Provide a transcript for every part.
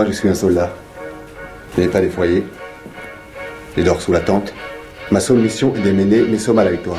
Moi, je suis un soldat. Je n'ai pas des foyers. Je dors sous la tente. Ma seule mission est de mener mes sommes à la victoire.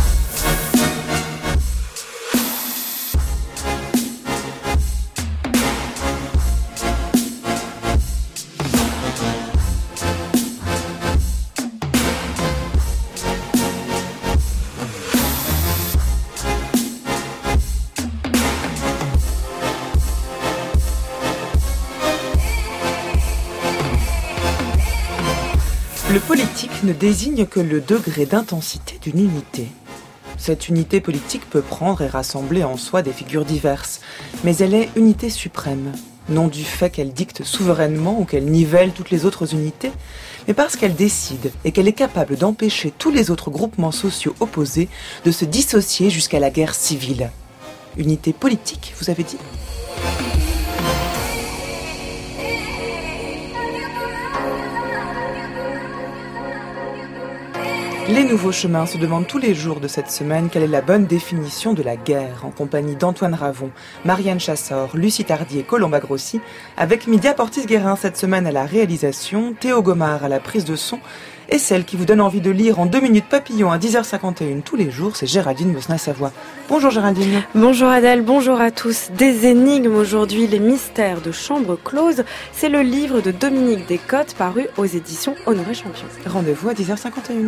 Le politique ne désigne que le degré d'intensité d'une unité. Cette unité politique peut prendre et rassembler en soi des figures diverses, mais elle est unité suprême, non du fait qu'elle dicte souverainement ou qu'elle nivelle toutes les autres unités, mais parce qu'elle décide et qu'elle est capable d'empêcher tous les autres groupements sociaux opposés de se dissocier jusqu'à la guerre civile. Unité politique, vous avez dit ? Les Nouveaux Chemins se demandent tous les jours de cette semaine quelle est la bonne définition de la guerre, en compagnie d'Antoine Ravon, Marianne Chassor, Lucie Tardy et Colomba Grossi, avec Midia Portis-Guérin cette semaine à la réalisation, Théo Gomard à la prise de son, et celle qui vous donne envie de lire en 2 minutes papillon à 10h51 tous les jours, c'est Géraldine Bosna-Savoie. Bonjour Géraldine. Bonjour Adèle, bonjour à tous. Des énigmes aujourd'hui, les mystères de chambre close, c'est le livre de Dominique Descottes paru aux éditions Honoré Champion. Rendez-vous à 10h51.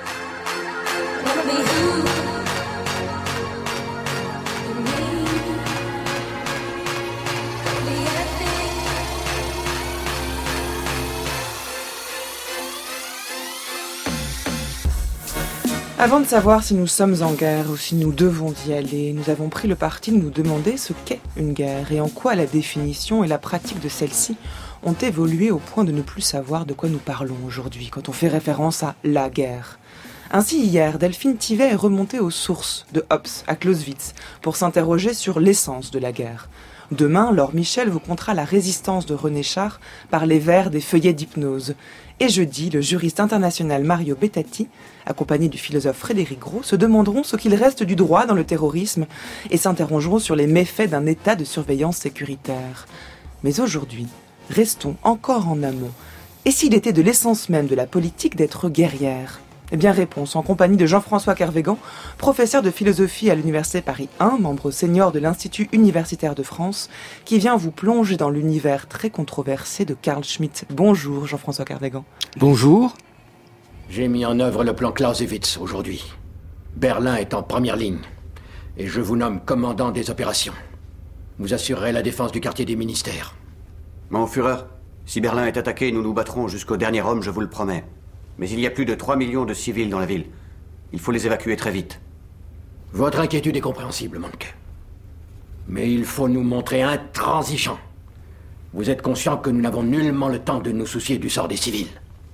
Avant de savoir si nous sommes en guerre ou si nous devons y aller, nous avons pris le parti de nous demander ce qu'est une guerre et en quoi la définition et la pratique de celle-ci ont évolué au point de ne plus savoir de quoi nous parlons aujourd'hui quand on fait référence à la guerre. Ainsi, hier, Delphine Thivet est remontée aux sources de Hobbes à Clausewitz pour s'interroger sur l'essence de la guerre. Demain, Laure Michel vous contera la résistance de René Char par les vers des feuillets d'hypnose. Et jeudi, le juriste international Mario Bettati, accompagné du philosophe Frédéric Gros, se demanderont ce qu'il reste du droit dans le terrorisme et s'interrogeront sur les méfaits d'un état de surveillance sécuritaire. Mais aujourd'hui, restons encore en amont. Et s'il était de l'essence même de la politique d'être guerrière ? Eh bien, réponse en compagnie de Jean-François Kervégan, professeur de philosophie à l'Université Paris 1, membre senior de l'Institut universitaire de France, qui vient vous plonger dans l'univers très controversé de Carl Schmitt. Bonjour Jean-François Kervégan. Bonjour. J'ai mis en œuvre le plan Clausewitz aujourd'hui. Berlin est en première ligne. Et je vous nomme commandant des opérations. Vous assurerez la défense du quartier des ministères. Mon Führer, si Berlin est attaqué, nous nous battrons jusqu'au dernier homme, je vous le promets. Mais il y a plus de 3 millions de civils dans la ville. Il faut les évacuer très vite. Votre inquiétude est compréhensible, Monke. Mais il faut nous montrer intransigeants. Vous êtes conscient que nous n'avons nullement le temps de nous soucier du sort des civils.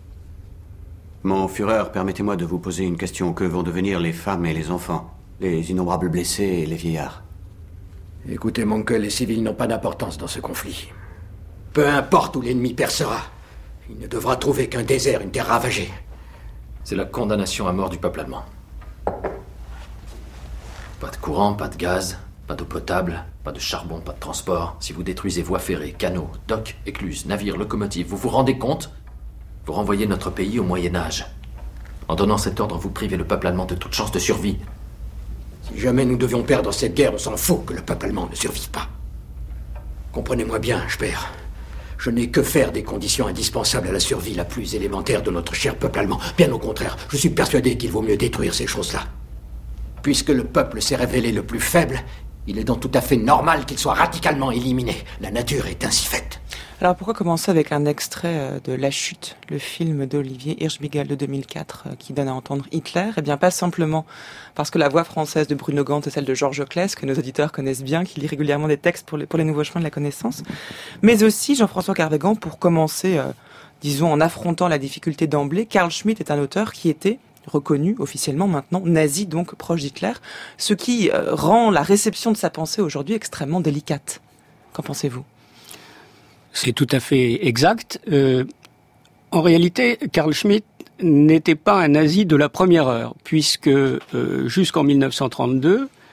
Mon Führer, permettez-moi de vous poser une question. Que vont devenir les femmes et les enfants? Les innombrables blessés et les vieillards? Écoutez, Monke, les civils n'ont pas d'importance dans ce conflit. Peu importe où l'ennemi percera. Il ne devra trouver qu'un désert, une terre ravagée. C'est la condamnation à mort du peuple allemand. Pas de courant, pas de gaz, pas d'eau potable, pas de charbon, pas de transport. Si vous détruisez voies ferrées, canaux, docks, écluses, navires, locomotives, vous vous rendez compte? Vous renvoyez notre pays au Moyen-Âge. En donnant cet ordre, vous privez le peuple allemand de toute chance de survie. Si jamais nous devions perdre cette guerre, on s'en fout que le peuple allemand ne survive pas. Comprenez-moi bien, Speer. Je n'ai que faire des conditions indispensables à la survie la plus élémentaire de notre cher peuple allemand. Bien au contraire, je suis persuadé qu'il vaut mieux détruire ces choses-là. Puisque le peuple s'est révélé le plus faible, il est donc tout à fait normal qu'il soit radicalement éliminé. La nature est ainsi faite. Alors pourquoi commencer avec un extrait de La Chute, le film d'Olivier Hirschbiegel de 2004 qui donne à entendre Hitler? Eh bien pas simplement parce que la voix française de Bruno Gant est celle de Georges Claes, que nos auditeurs connaissent bien, qui lit régulièrement des textes pour les nouveaux chemins de la connaissance, mais aussi Jean-François Kervégan pour commencer, disons en affrontant la difficulté d'emblée. Carl Schmitt est un auteur qui était reconnu officiellement maintenant nazi, donc proche d'Hitler, ce qui rend la réception de sa pensée aujourd'hui extrêmement délicate. Qu'en pensez-vous? C'est tout à fait exact. En réalité, Carl Schmitt n'était pas un nazi de la première heure, puisque jusqu'en 1932,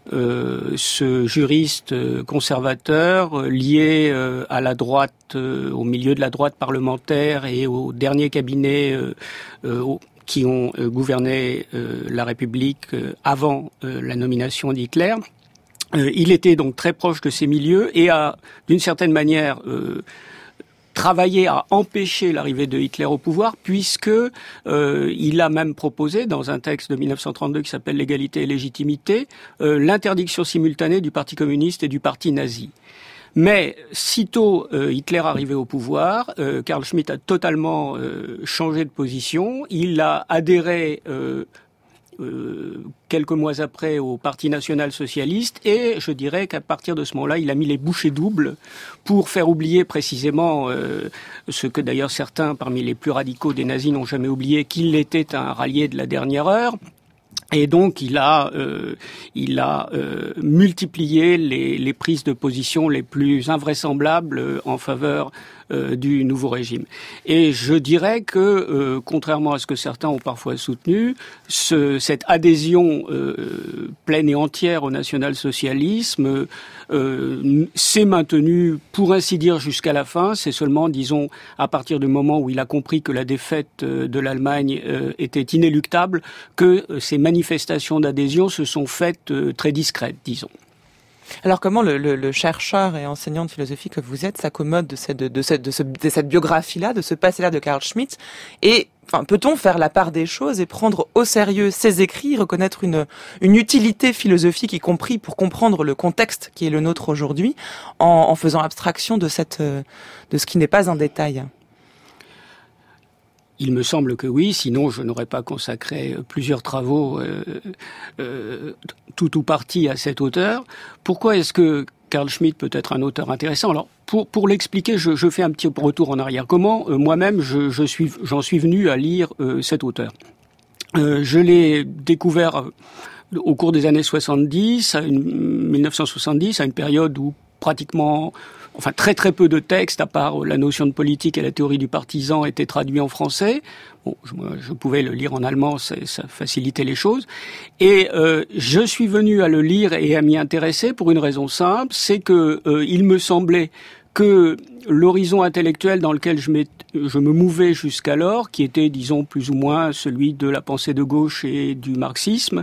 ce juriste conservateur lié à la droite, au milieu de la droite parlementaire et au dernier cabinet qui ont gouverné la République avant la nomination d'Hitler. Il était donc très proche de ces milieux et a, d'une certaine manière, travaillé à empêcher l'arrivée de Hitler au pouvoir, puisque il a même proposé, dans un texte de 1932 qui s'appelle L'égalité et légitimité, l'interdiction simultanée du Parti communiste et du Parti nazi. Mais sitôt Hitler arrivé au pouvoir, Carl Schmitt a totalement changé de position. Il a adhéré quelques mois après au Parti national-socialiste, et je dirais qu'à partir de ce moment-là, il a mis les bouchées doubles pour faire oublier précisément ce que d'ailleurs certains parmi les plus radicaux des nazis n'ont jamais oublié, qu'il était un rallié de la dernière heure. Et donc il a multiplié les prises de position les plus invraisemblables en faveur du nouveau régime. Et je dirais que, contrairement à ce que certains ont parfois soutenu, cette adhésion pleine et entière au national-socialisme s'est maintenue, pour ainsi dire, jusqu'à la fin. C'est seulement, disons, à partir du moment où il a compris que la défaite de l'Allemagne était inéluctable, que ces manifestations d'adhésion se sont faites très discrètes, disons. Alors comment le chercheur et enseignant de philosophie que vous êtes s'accommode de cette biographie-là, de ce passé-là de Carl Schmitt, et peut-on faire la part des choses et prendre au sérieux ses écrits, reconnaître une utilité philosophique, y compris pour comprendre le contexte qui est le nôtre aujourd'hui, en faisant abstraction de ce qui n'est pas un détail? Il me semble que oui, sinon je n'aurais pas consacré plusieurs travaux, tout ou partie à cet auteur. Pourquoi est-ce que Carl Schmitt peut être un auteur intéressant? Alors, pour l'expliquer, je fais un petit retour en arrière. Comment moi-même j'en suis venu à lire cet auteur? Je l'ai découvert au cours des années 1970, à une période où pratiquement, très très peu de textes, à part la notion de politique et la théorie du partisan, étaient traduits en français. Bon, je pouvais le lire en allemand, ça facilitait les choses. Et je suis venu à le lire et à m'y intéresser pour une raison simple, c'est que il me semblait que l'horizon intellectuel dans lequel je me mouvais jusqu'alors, qui était, disons, plus ou moins celui de la pensée de gauche et du marxisme,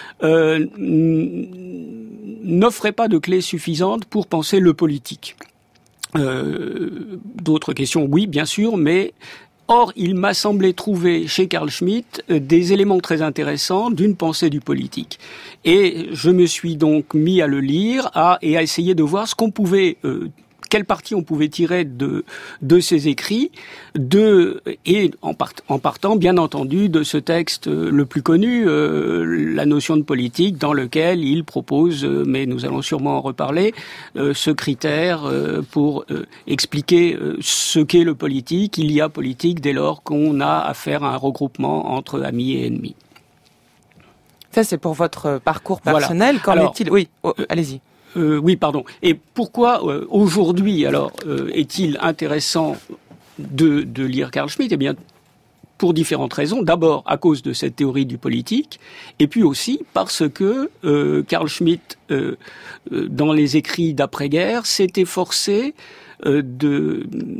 n'offrait pas de clés suffisantes pour penser le politique. D'autres questions, oui, bien sûr, mais or, il m'a semblé trouver chez Carl Schmitt des éléments très intéressants d'une pensée du politique. Et je me suis donc mis à le lire et à essayer de voir quelle partie on pouvait tirer de ses écrits, et en partant, bien entendu, de ce texte le plus connu, la notion de politique, dans lequel il propose, mais nous allons sûrement en reparler, ce critère pour expliquer ce qu'est le politique. Il y a politique dès lors qu'on a affaire à un regroupement entre amis et ennemis. Ça, c'est pour votre parcours personnel. Voilà. Qu'en est-il ? Oui, allez-y. Oui, pardon. Et pourquoi aujourd'hui, alors, est-il intéressant de lire Carl Schmitt ? Eh bien, pour différentes raisons. D'abord, à cause de cette théorie du politique, et puis aussi parce que Carl Schmitt, dans les écrits d'après-guerre, s'est efforcé de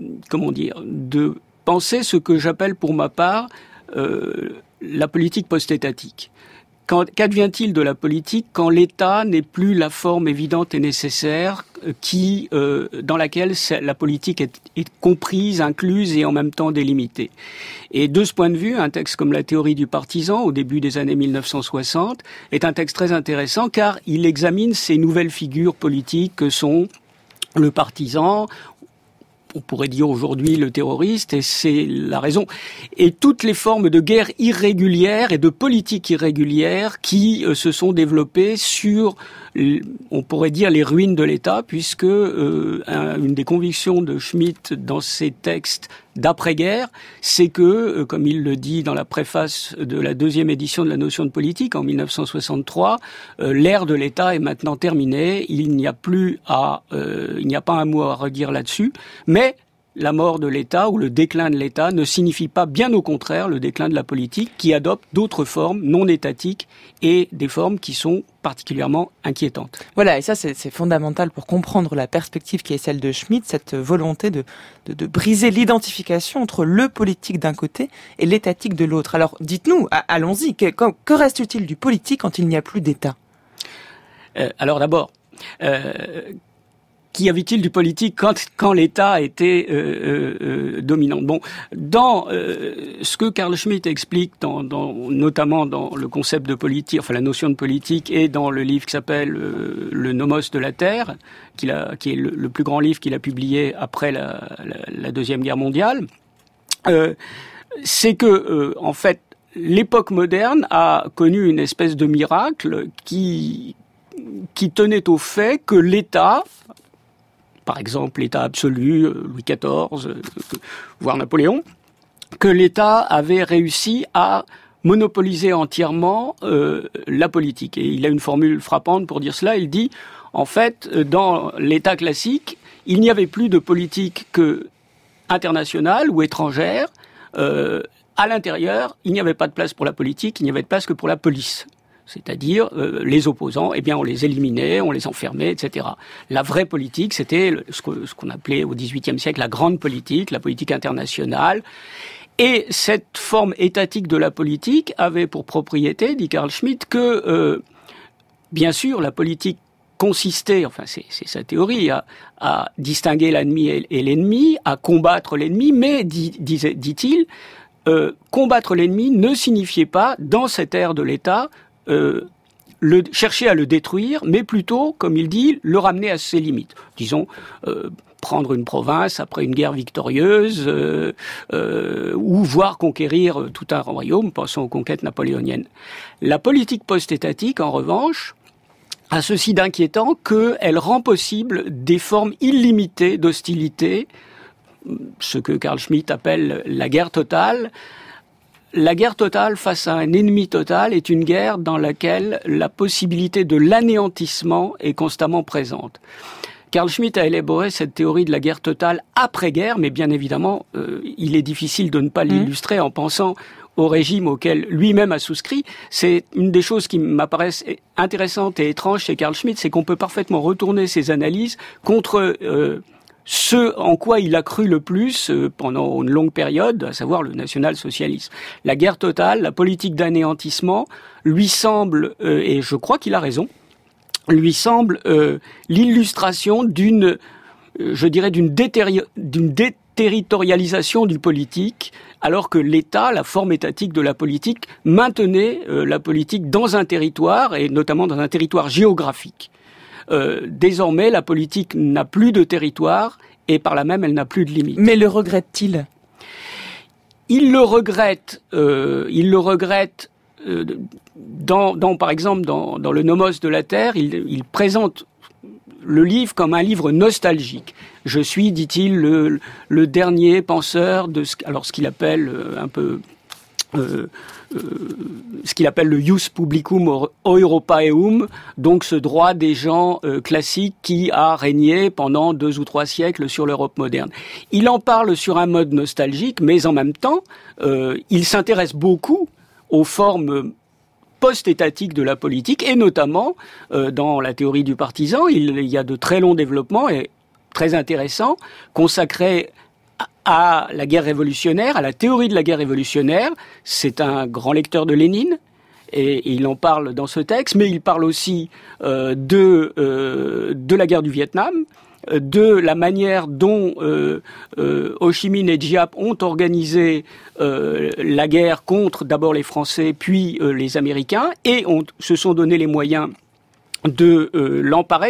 penser ce que j'appelle pour ma part la politique post-étatique. Qu'advient-il de la politique quand l'État n'est plus la forme évidente et nécessaire dans laquelle la politique est comprise, incluse et en même temps délimitée? Et de ce point de vue, un texte comme La théorie du partisan, au début des années 1960, est un texte très intéressant car il examine ces nouvelles figures politiques que sont le partisan, on pourrait dire aujourd'hui le terroriste, et c'est la raison. Et toutes les formes de guerre irrégulière et de politique irrégulière qui se sont développées sur, on pourrait dire, les ruines de l'État, puisque une des convictions de Schmitt dans ses textes d'après-guerre, c'est que, comme il le dit dans la préface de la deuxième édition de la notion de politique en 1963, l'ère de l'État est maintenant terminée, il n'y a pas un mot à redire là-dessus, mais la mort de l'État ou le déclin de l'État ne signifie pas, bien au contraire, le déclin de la politique qui adopte d'autres formes non étatiques et des formes qui sont particulièrement inquiétantes. Voilà, et ça c'est fondamental pour comprendre la perspective qui est celle de Schmitt, cette volonté de briser l'identification entre le politique d'un côté et l'étatique de l'autre. Alors dites-nous, allons-y, que reste-t-il du politique quand il n'y a plus d'État ? Alors d'abord, qu'y avait-il du politique quand l'État était dominant ? Bon, dans ce que Carl Schmitt explique, notamment dans le concept de politique, enfin la notion de politique, et dans le livre qui s'appelle Le Nomos de la Terre, qui est le plus grand livre qu'il a publié après la Deuxième Guerre mondiale, c'est que en fait l'époque moderne a connu une espèce de miracle qui tenait au fait que l'État, par exemple l'État absolu, Louis XIV, voire Napoléon, que l'État avait réussi à monopoliser entièrement la politique. Et il a une formule frappante pour dire cela, il dit, en fait, dans l'État classique, il n'y avait plus de politique que internationale ou étrangère. À l'intérieur, il n'y avait pas de place pour la politique, il n'y avait de place que pour la police. C'est-à-dire les opposants, eh bien on les éliminait, on les enfermait, etc. La vraie politique, c'était ce qu'on appelait au XVIIIe siècle la grande politique, la politique internationale. Et cette forme étatique de la politique avait pour propriété, dit Carl Schmitt, que bien sûr la politique consistait, enfin c'est sa théorie, à distinguer l'ennemi et l'ennemi, à combattre l'ennemi, mais dit-il, combattre l'ennemi ne signifiait pas, dans cette ère de l'État, chercher à le détruire, mais plutôt, comme il dit, le ramener à ses limites. Disons, prendre une province après une guerre victorieuse, ou voire conquérir tout un royaume, pensons aux conquêtes napoléoniennes. La politique post-étatique, en revanche, a ceci d'inquiétant qu'elle rend possible des formes illimitées d'hostilité, ce que Carl Schmitt appelle la guerre totale. La guerre totale face à un ennemi total est une guerre dans laquelle la possibilité de l'anéantissement est constamment présente. Carl Schmitt a élaboré cette théorie de la guerre totale après-guerre, mais bien évidemment, il est difficile de ne pas l'illustrer en pensant au régime auquel lui-même a souscrit. C'est une des choses qui m'apparaissent intéressantes et étranges chez Carl Schmitt, c'est qu'on peut parfaitement retourner ses analyses contre ce en quoi il a cru le plus pendant une longue période, à savoir le national-socialisme. La guerre totale, la politique d'anéantissement, lui semble, et je crois qu'il a raison, lui semble l'illustration d'une déterritorialisation du politique, alors que l'État, la forme étatique de la politique, maintenait la politique dans un territoire, et notamment dans un territoire géographique. Désormais, la politique n'a plus de territoire et par là même, elle n'a plus de limite. Mais le regrette-t-il ? Il le regrette. Par exemple, dans le Nomos de la Terre, il présente le livre comme un livre nostalgique. Je suis, dit-il, le dernier penseur de ce qu'il appelle un peu ce qu'il appelle le ius publicum Europaeum, donc ce droit des gens classiques qui a régné pendant 2 ou 3 siècles sur l'Europe moderne. Il en parle sur un mode nostalgique, mais en même temps, il s'intéresse beaucoup aux formes post-étatiques de la politique, et notamment dans la théorie du partisan, il y a de très longs développements et très intéressants consacrés à la guerre révolutionnaire, à la théorie de la guerre révolutionnaire. C'est un grand lecteur de Lénine, et il en parle dans ce texte, mais il parle aussi de la guerre du Vietnam, de la manière dont Ho Chi Minh et Giap ont organisé la guerre contre d'abord les Français, puis les Américains, et se sont donné les moyens de l'emporter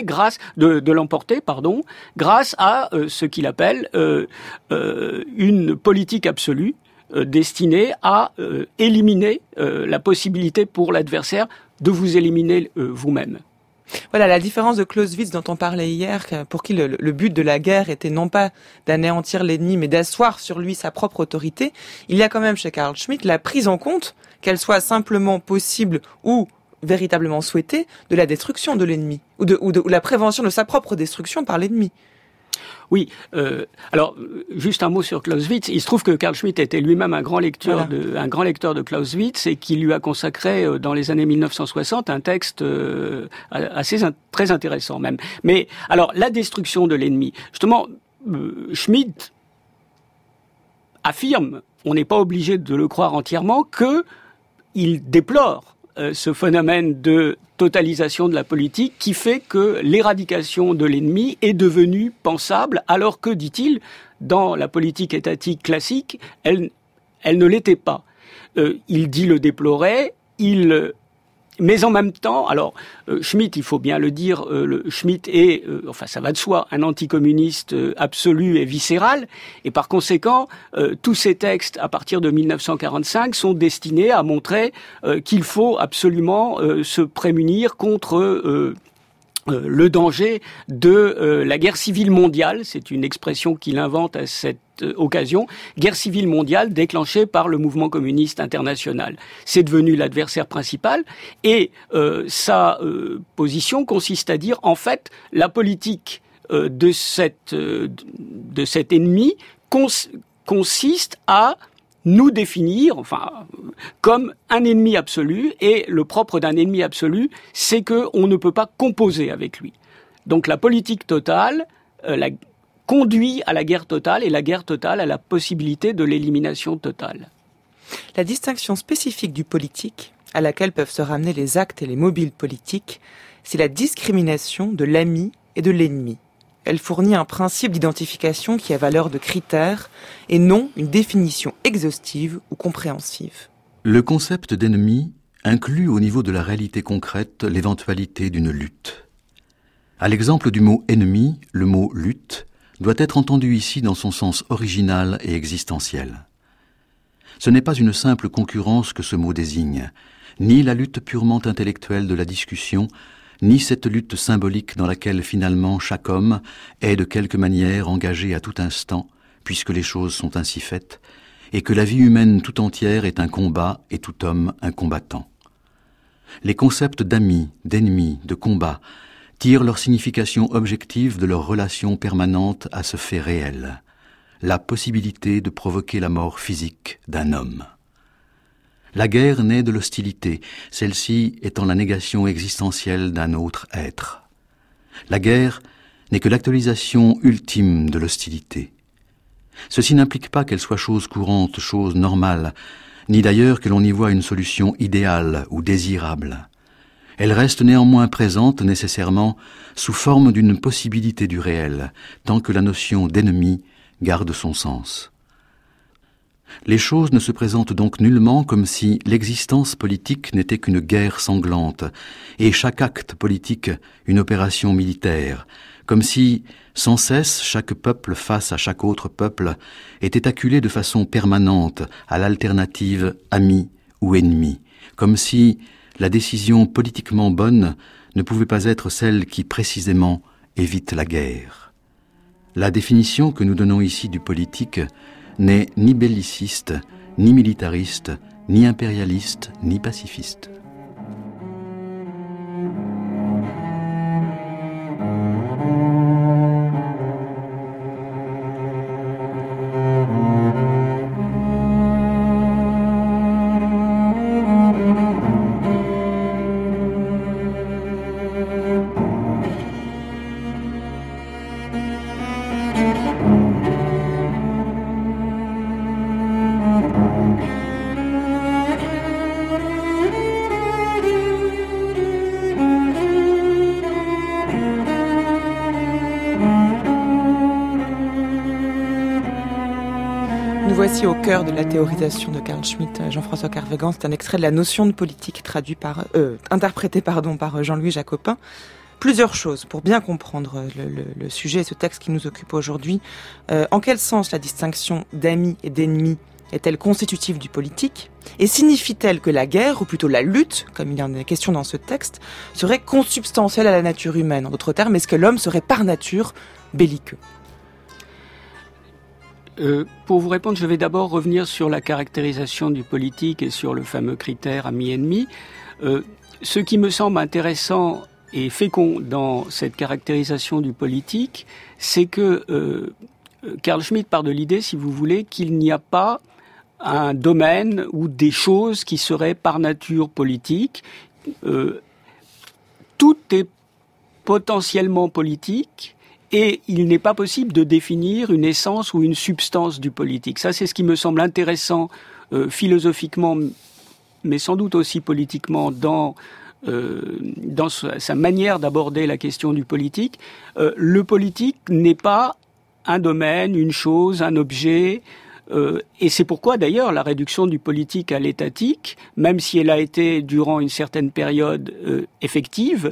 grâce à ce qu'il appelle une politique absolue destinée à éliminer la possibilité pour l'adversaire de vous éliminer vous-même. Voilà, la différence de Clausewitz dont on parlait hier, pour qui le but de la guerre était non pas d'anéantir l'ennemi, mais d'asseoir sur lui sa propre autorité. Il y a quand même chez Carl Schmitt la prise en compte, qu'elle soit simplement possible ou véritablement souhaitée, de la destruction de l'ennemi, ou la prévention de sa propre destruction par l'ennemi. Oui. Alors, juste un mot sur Clausewitz. Il se trouve que Carl Schmitt était lui-même un grand lecteur de Clausewitz et qui lui a consacré dans les années 1960 un texte très intéressant même. Mais alors, la destruction de l'ennemi. Justement, Schmitt affirme, on n'est pas obligé de le croire entièrement, que il déplore ce phénomène de totalisation de la politique qui fait que l'éradication de l'ennemi est devenue pensable, alors que, dit-il, dans la politique étatique classique, elle ne l'était pas. Il dit le déplorer, mais en même temps, alors Schmitt, il faut bien le dire, Schmitt est, ça va de soi, un anticommuniste absolu et viscéral, et par conséquent, tous ces textes à partir de 1945 sont destinés à montrer qu'il faut absolument se prémunir contre le danger de la guerre civile mondiale. C'est une expression qu'il invente à cette occasion, guerre civile mondiale déclenchée par le mouvement communiste international. C'est devenu l'adversaire principal et sa position consiste à dire, en fait, la politique de cet ennemi consiste à nous définir, comme un ennemi absolu, et le propre d'un ennemi absolu, c'est qu'on ne peut pas composer avec lui. Donc la politique totale conduit à la guerre totale, et la guerre totale a la possibilité de l'élimination totale. La distinction spécifique du politique, à laquelle peuvent se ramener les actes et les mobiles politiques, c'est la discrimination de l'ami et de l'ennemi. Elle fournit un principe d'identification qui a valeur de critère et non une définition exhaustive ou compréhensive. Le concept d'ennemi inclut au niveau de la réalité concrète l'éventualité d'une lutte. À l'exemple du mot ennemi, le mot lutte doit être entendu ici dans son sens original et existentiel. Ce n'est pas une simple concurrence que ce mot désigne, ni la lutte purement intellectuelle de la discussion, ni cette lutte symbolique dans laquelle finalement chaque homme est de quelque manière engagé à tout instant, puisque les choses sont ainsi faites, et que la vie humaine tout entière est un combat et tout homme un combattant. Les concepts d'amis, d'ennemis, de combat tirent leur signification objective de leur relation permanente à ce fait réel, la possibilité de provoquer la mort physique d'un homme. La guerre naît de l'hostilité, celle-ci étant la négation existentielle d'un autre être. La guerre n'est que l'actualisation ultime de l'hostilité. Ceci n'implique pas qu'elle soit chose courante, chose normale, ni d'ailleurs que l'on y voit une solution idéale ou désirable. Elle reste néanmoins présente nécessairement sous forme d'une possibilité du réel, tant que la notion d'ennemi garde son sens. Les choses ne se présentent donc nullement comme si l'existence politique n'était qu'une guerre sanglante, et chaque acte politique une opération militaire, comme si, sans cesse, chaque peuple face à chaque autre peuple était acculé de façon permanente à l'alternative ami ou ennemi, comme si la décision politiquement bonne ne pouvait pas être celle qui, précisément, évite la guerre. La définition que nous donnons ici du politique n'est ni belliciste, ni militariste, ni impérialiste, ni pacifiste. Voici au cœur de la théorisation de Carl Schmitt, Jean-François Kervégan. C'est un extrait de la notion de politique interprété par Jean-Louis Jacopin. Plusieurs choses pour bien comprendre le sujet et ce texte qui nous occupe aujourd'hui. En quel sens la distinction d'amis et d'ennemis est-elle constitutive du politique? Et signifie-t-elle que la guerre, ou plutôt la lutte, comme il y en est question dans ce texte, serait consubstantielle à la nature humaine? En d'autres termes, est-ce que l'homme serait par nature belliqueux? Pour vous répondre, je vais d'abord revenir sur la caractérisation du politique et sur le fameux critère ami-ennemi. Ce qui me semble intéressant est fécond dans cette caractérisation du politique, c'est que Carl Schmitt part de l'idée, si vous voulez, qu'il n'y a pas un domaine ou des choses qui seraient par nature politiques. Tout est potentiellement politique et il n'est pas possible de définir une essence ou une substance du politique. Ça, c'est ce qui me semble intéressant philosophiquement, mais sans doute aussi politiquement dans sa manière d'aborder la question du politique. Le politique n'est pas un domaine, une chose, un objet, et c'est pourquoi d'ailleurs la réduction du politique à l'étatique, même si elle a été durant une certaine période effective,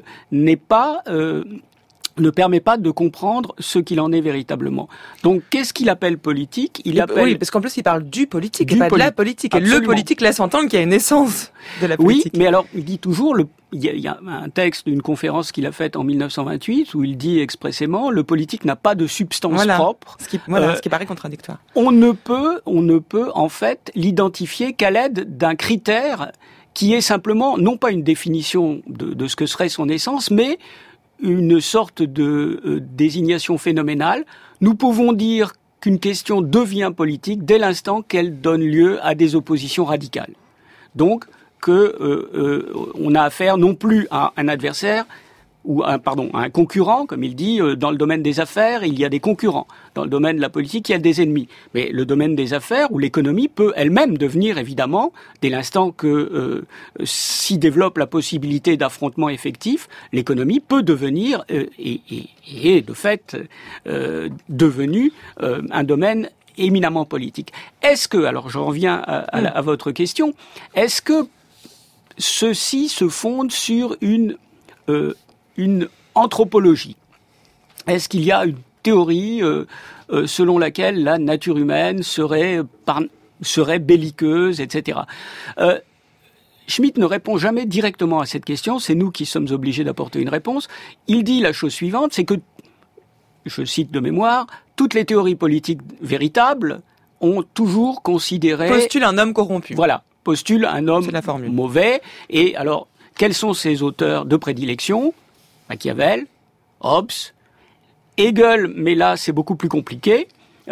ne permet pas de comprendre ce qu'il en est véritablement. Donc, qu'est-ce qu'il appelle politique ? Oui, parce qu'en plus, il parle du politique et pas de la politique. Absolument. Et le politique laisse entendre qu'il y a une essence de la politique. Oui, mais alors, il dit toujours, il y a un texte d'une conférence qu'il a faite en 1928 où il dit expressément, le politique n'a pas de substance propre. Ce qui paraît contradictoire. On ne peut, en fait, l'identifier qu'à l'aide d'un critère qui est simplement, non pas une définition de ce que serait son essence, mais une sorte de désignation phénoménale. Nous pouvons dire qu'une question devient politique dès l'instant qu'elle donne lieu à des oppositions radicales. Donc, on a affaire non plus à un adversaire ou à un concurrent, comme il dit, dans le domaine des affaires, il y a des concurrents. Dans le domaine de la politique, il y a des ennemis. Mais le domaine des affaires ou l'économie peut elle-même devenir, évidemment, dès l'instant que s'y développe la possibilité d'affrontement effectif, l'économie peut devenir, et est de fait devenu un domaine éminemment politique. Est-ce que, alors je reviens à votre question, est-ce que ceci se fonde sur une anthropologie? Est-ce qu'il y a une théorie selon laquelle la nature humaine serait belliqueuse, etc. Schmitt ne répond jamais directement à cette question, c'est nous qui sommes obligés d'apporter une réponse. Il dit la chose suivante, c'est que, je cite de mémoire, toutes les théories politiques véritables ont toujours considéré... Postule un homme corrompu. Voilà, postule un homme mauvais. Et alors, quels sont ses auteurs de prédilection ? Machiavel, Hobbes, Hegel, mais là c'est beaucoup plus compliqué.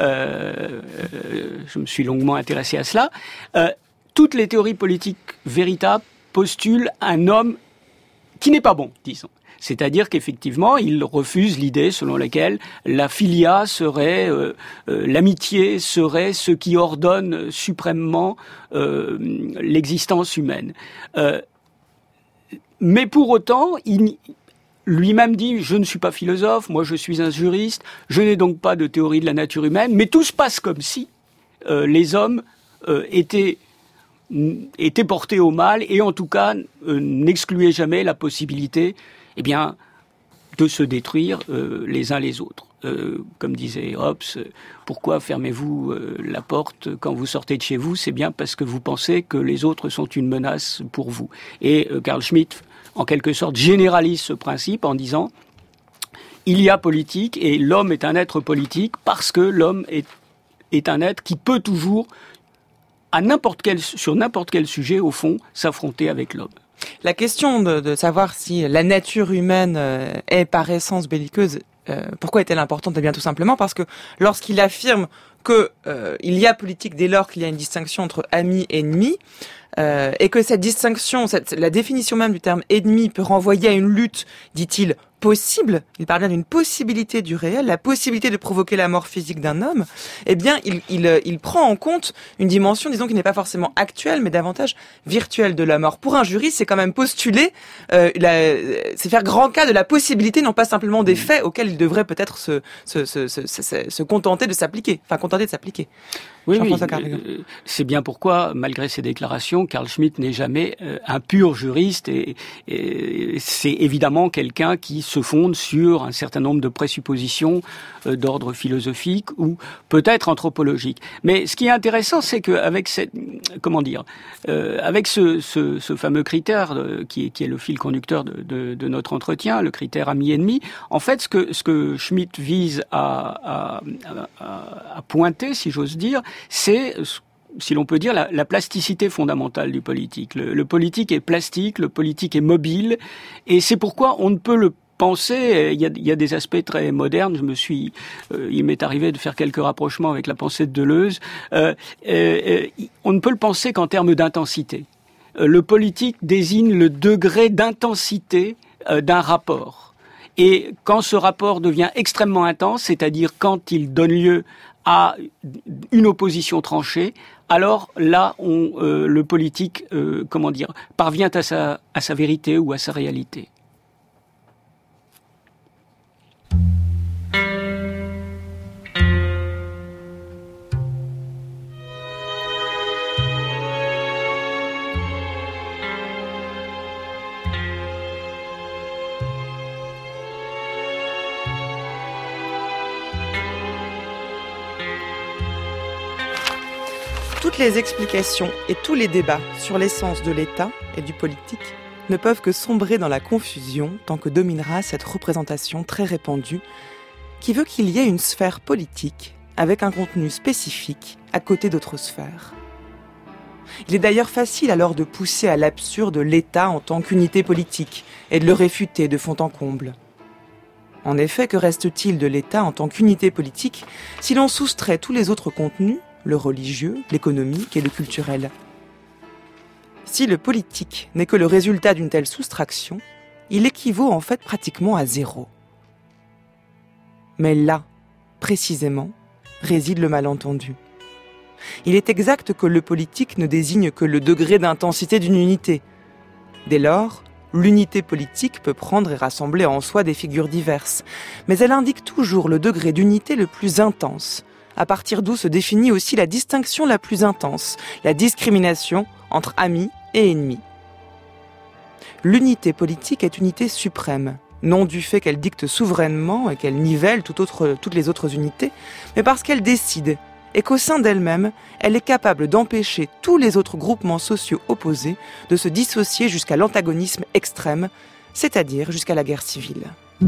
Je me suis longuement intéressé à cela. Toutes les théories politiques véritables postulent un homme qui n'est pas bon, disons. C'est-à-dire qu'effectivement, il refuse l'idée selon laquelle la filia serait, l'amitié serait ce qui ordonne suprêmement l'existence humaine. Mais pour autant, il lui-même dit « Je ne suis pas philosophe, moi je suis un juriste, je n'ai donc pas de théorie de la nature humaine, mais tout se passe comme si les hommes étaient portés au mal et en tout cas n'excluaient jamais la possibilité de se détruire les uns les autres. Comme disait Hobbes, pourquoi fermez-vous la porte quand vous sortez de chez vous ? C'est bien parce que vous pensez que les autres sont une menace pour vous. » Et Carl Schmitt, en quelque sorte, généralise ce principe en disant « Il y a politique et l'homme est un être politique parce que l'homme est un être qui peut toujours, sur n'importe quel sujet, au fond, s'affronter avec l'homme. » La question de savoir si la nature humaine est par essence belliqueuse, pourquoi est-elle importante ? Eh bien tout simplement parce que lorsqu'il affirme que il y a politique dès lors qu'il y a une distinction entre amis et ennemis, et que cette distinction, la définition même du terme ennemi peut renvoyer à une lutte, dit-il, possible, il parle bien d'une possibilité du réel, la possibilité de provoquer la mort physique d'un homme, eh bien, il prend en compte une dimension, disons, qui n'est pas forcément actuelle, mais davantage virtuelle de la mort. Pour un juriste, c'est quand même postuler, c'est faire grand cas de la possibilité, non pas simplement des faits auxquels il devrait peut-être se contenter de s'appliquer, Oui, c'est bien pourquoi, malgré ses déclarations, Carl Schmitt n'est jamais un pur juriste et c'est évidemment quelqu'un qui se fonde sur un certain nombre de présuppositions d'ordre philosophique ou peut-être anthropologique. Mais ce qui est intéressant, c'est qu'avec avec ce fameux critère qui est le fil conducteur de notre entretien, le critère ami-ennemi, en fait, ce que Schmitt vise à pointer, si j'ose dire, c'est si l'on peut dire, la plasticité fondamentale du politique. Le politique est plastique, le politique est mobile, et c'est pourquoi on ne peut le penser. Il y a des aspects très modernes. Il m'est arrivé de faire quelques rapprochements avec la pensée de Deleuze. On ne peut le penser qu'en termes d'intensité. Le politique désigne le degré d'intensité d'un rapport. Et quand ce rapport devient extrêmement intense, c'est-à-dire quand il donne lieu à une opposition tranchée, alors là, le politique, parvient à sa vérité ou à sa réalité. Toutes les explications et tous les débats sur l'essence de l'État et du politique ne peuvent que sombrer dans la confusion tant que dominera cette représentation très répandue qui veut qu'il y ait une sphère politique avec un contenu spécifique à côté d'autres sphères. Il est d'ailleurs facile alors de pousser à l'absurde l'État en tant qu'unité politique et de le réfuter de fond en comble. En effet, que reste-t-il de l'État en tant qu'unité politique si l'on soustrait tous les autres contenus, le religieux, l'économique et le culturel? Si le politique n'est que le résultat d'une telle soustraction, il équivaut en fait pratiquement à zéro. Mais là, précisément, réside le malentendu. Il est exact que le politique ne désigne que le degré d'intensité d'une unité. Dès lors, l'unité politique peut prendre et rassembler en soi des figures diverses, mais elle indique toujours le degré d'unité le plus intense, à partir d'où se définit aussi la distinction la plus intense, la discrimination entre amis et ennemis. L'unité politique est unité suprême, non du fait qu'elle dicte souverainement et qu'elle nivelle toutes les autres unités, mais parce qu'elle décide et qu'au sein d'elle-même, elle est capable d'empêcher tous les autres groupements sociaux opposés de se dissocier jusqu'à l'antagonisme extrême, c'est-à-dire jusqu'à la guerre civile.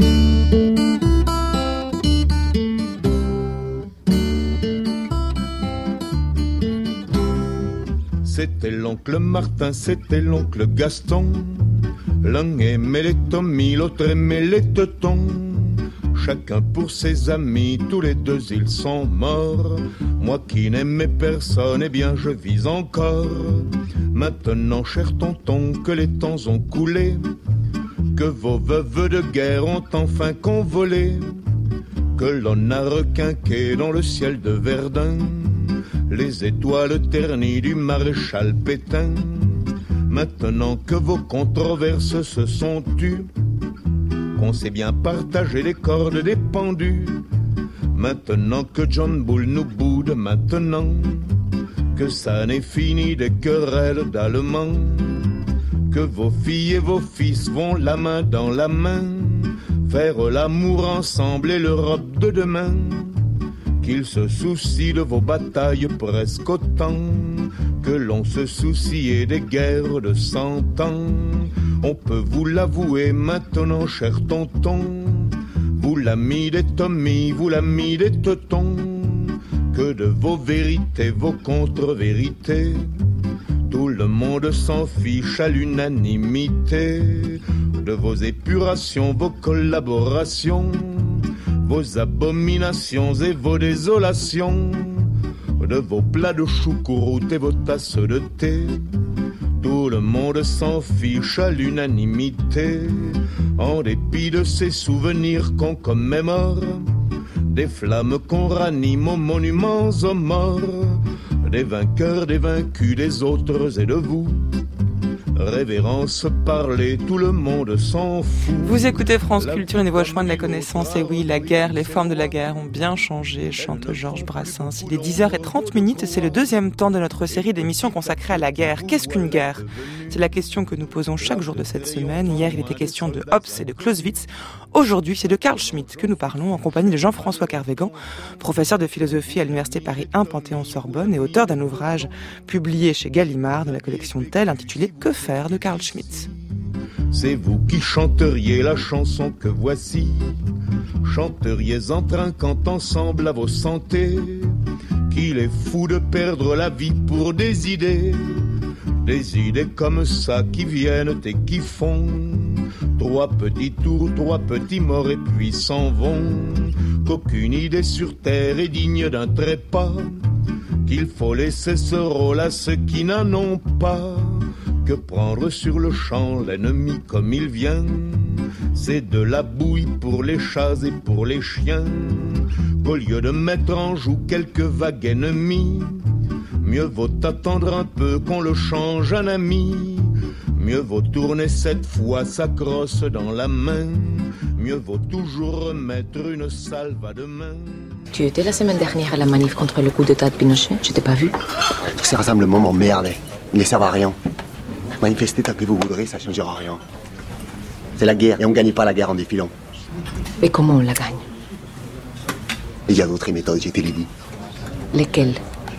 C'était l'oncle Martin, c'était l'oncle Gaston. L'un aimait les Tommy, l'autre aimait les Teutons. Chacun pour ses amis, tous les deux ils sont morts. Moi qui n'aimais personne, eh bien je vis encore. Maintenant, cher tonton, que les temps ont coulé, que vos veuves de guerre ont enfin convolé, que l'on a requinqué dans le ciel de Verdun les étoiles ternies du maréchal Pétain. Maintenant que vos controverses se sont tues, qu'on sait bien partager les cordes des pendus, maintenant que John Bull nous boude, maintenant que ça n'est fini des querelles d'Allemands, que vos filles et vos fils vont la main dans la main faire l'amour ensemble et l'Europe de demain, qu'ils se soucient de vos batailles presque autant que l'on se souciait des guerres de 100 ans. On peut vous l'avouer maintenant, cher tonton, vous l'ami des Tommy, vous l'ami des Teutons, que de vos vérités, vos contre-vérités, tout le monde s'en fiche à l'unanimité. De vos épurations, vos collaborations, vos abominations et vos désolations, de vos plats de choucroute et vos tasses de thé, tout le monde s'en fiche à l'unanimité. En dépit de ces souvenirs qu'on commémore, des flammes qu'on ranime aux monuments aux morts, des vainqueurs, des vaincus, des autres et de vous, révérence, parler, tout le monde s'en fout. Vous écoutez France Culture, une voie au chemin de la connaissance. Et oui, la guerre, les formes de la guerre ont bien changé, chante Georges Brassens. Il est 10h30 et c'est le deuxième temps de notre série d'émissions consacrée à la guerre. Qu'est-ce qu'une guerre ? C'est la question que nous posons chaque jour de cette semaine. Hier, il était question de Hobbes et de Clausewitz. Aujourd'hui, c'est de Carl Schmitt que nous parlons en compagnie de Jean-François Kervégan, professeur de philosophie à l'Université Paris 1 Panthéon-Sorbonne et auteur d'un ouvrage publié chez Gallimard dans la collection Tel intitulé « Que faire ?» de Carl Schmitt. C'est vous qui chanteriez la chanson que voici, chanteriez en trinquant ensemble à vos santés, qu'il est fou de perdre la vie pour des idées comme ça qui viennent et qui font 3 petits tours, 3 petits morts et puis s'en vont. Qu'aucune idée sur terre est digne d'un trépas, qu'il faut laisser ce rôle à ceux qui n'en ont pas, que prendre sur le champ l'ennemi comme il vient, c'est de la bouillie pour les chats et pour les chiens, qu'au lieu de mettre en joue quelques vagues ennemies, mieux vaut attendre un peu qu'on le change en ami, mieux vaut tourner cette fois sa crosse dans la main, mieux vaut toujours remettre une salve à demain. Tu étais la semaine dernière à la manif contre le coup d'état de Pinochet, je t'ai pas vu. Tous ces rassemblements m'emmerdent, ils ne servent à rien. Manifester tant que vous voudrez, ça ne changera rien. C'est la guerre, et on ne gagne pas la guerre en défilant. Et comment on la gagne? Il y a d'autres méthodes, je te l'ai dit. Lesquelles?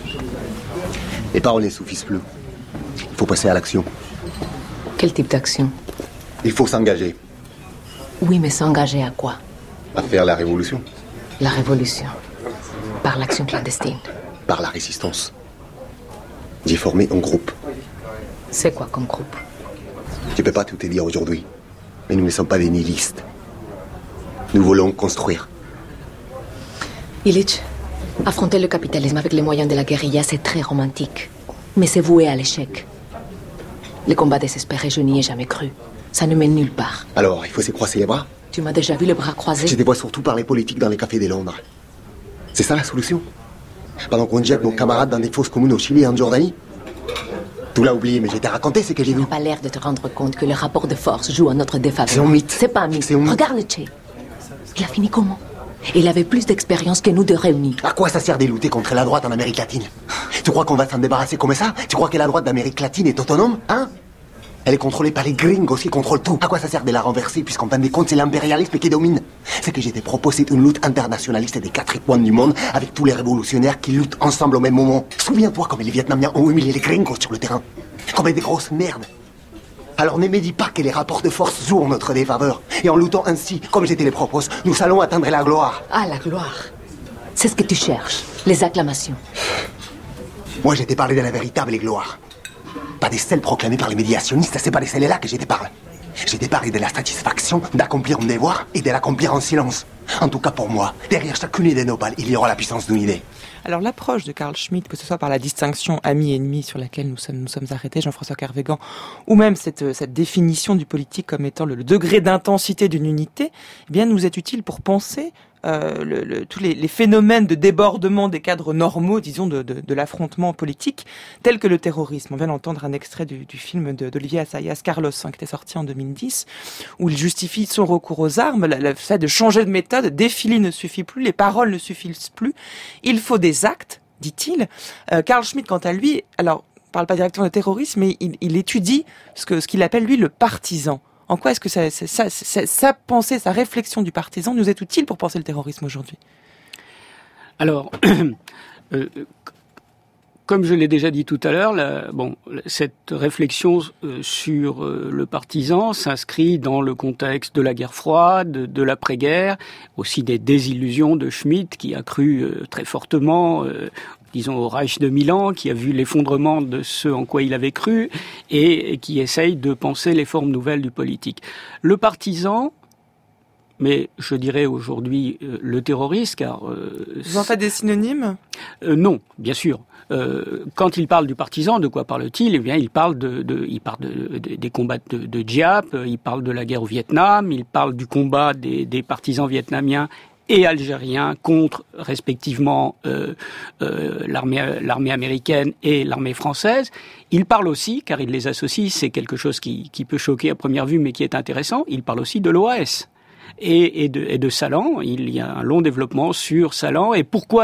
Les paroles ne suffisent plus. Il faut passer à l'action. Quel type d'action? Il faut s'engager. Oui, mais s'engager à quoi? À faire la révolution. La révolution. Par l'action clandestine. Par la résistance. J'ai formé un groupe. C'est quoi comme groupe? Je ne peux pas tout te dire aujourd'hui. Mais nous ne sommes pas des nihilistes. Nous voulons construire. Illich, affronter le capitalisme avec les moyens de la guérilla, c'est très romantique. Mais c'est voué à l'échec. Les combats désespérés, je n'y ai jamais cru. Ça ne mène nulle part. Alors, il faut se croiser les bras? Tu m'as déjà vu les bras croisés? Je te vois surtout parler politique dans les cafés de Londres. C'est ça la solution? Pendant qu'on jette nos camarades dans des fosses communes au Chili et en Jordanie? Tu l'as oublié, mais je t'ai raconté ce que j'ai vu. Tu n'as pas l'air de te rendre compte que le rapport de force joue en notre défaveur. C'est un mythe. C'est pas un mythe. C'est un mythe. Regarde le Che. Il a fini comment? Il avait plus d'expérience que nous deux réunis. À quoi ça sert de lutter contre la droite en Amérique latine? Tu crois qu'on va s'en débarrasser comme ça? Tu crois que la droite d'Amérique latine est autonome? Hein? Elle est contrôlée par les gringos qui contrôlent tout. À quoi ça sert de la renverser puisqu'en fin de compte c'est l'impérialisme qui domine? Ce que je t'ai proposé, c'est une lutte internationaliste des 4 coins du monde avec tous les révolutionnaires qui luttent ensemble au même moment. Souviens-toi comme les Vietnamiens ont humilié les gringos sur le terrain. Comme des grosses merdes. Alors ne me dis pas que les rapports de force jouent en notre défaveur. Et en luttant ainsi, comme je te les propose, nous allons atteindre la gloire. Ah, la gloire. C'est ce que tu cherches. Les acclamations. Moi, je t'ai parlé de la véritable gloire. Pas des celles proclamées par les médiationnistes, c'est pas de celles-là que je te parle. Je t'ai parlé de la satisfaction d'accomplir un devoir et de l'accomplir en silence. En tout cas pour moi, derrière chacune des nopales, il y aura la puissance d'une idée. Alors l'approche de Carl Schmitt, que ce soit par la distinction ami-ennemi sur laquelle nous sommes arrêtés, Jean-François Kervégan, ou même cette définition du politique comme étant le degré d'intensité d'une unité, eh bien nous est utile pour penser tous les phénomènes de débordement des cadres normaux, disons, de l'affrontement politique, tels que le terrorisme. On vient d'entendre un extrait du film d'Olivier Assayas, Carlos, qui était sorti en 2010, où il justifie son recours aux armes, le fait de changer de méthode, défiler ne suffit plus, les paroles ne suffisent plus, il faut des actes, dit-il. Carl Schmitt, quant à lui, alors, on parle pas directement de terrorisme, mais il étudie ce qu'il appelle, lui, le partisan. En quoi est-ce que sa pensée, sa réflexion du partisan nous est utile pour penser le terrorisme aujourd'hui? Alors, comme je l'ai déjà dit tout à l'heure, cette réflexion sur le partisan s'inscrit dans le contexte de la guerre froide, de l'après-guerre, aussi des désillusions de Schmitt qui a cru très fortement disons au Reich de Milan, qui a vu l'effondrement de ce en quoi il avait cru et qui essaye de penser les formes nouvelles du politique. Le partisan, mais je dirais aujourd'hui le terroriste, car... Vous en faites des synonymes? Non, bien sûr. Quand il parle du partisan, de quoi parle-t-il? Eh bien, il parle des combats de Dieppe, il parle de la guerre au Vietnam, il parle du combat des partisans vietnamiens et algériens contre, respectivement, l'armée américaine et l'armée française. Il parle aussi, car il les associe, c'est quelque chose qui peut choquer à première vue, mais qui est intéressant, il parle aussi de l'OAS. Et de Salan. Il y a un long développement sur Salan et pourquoi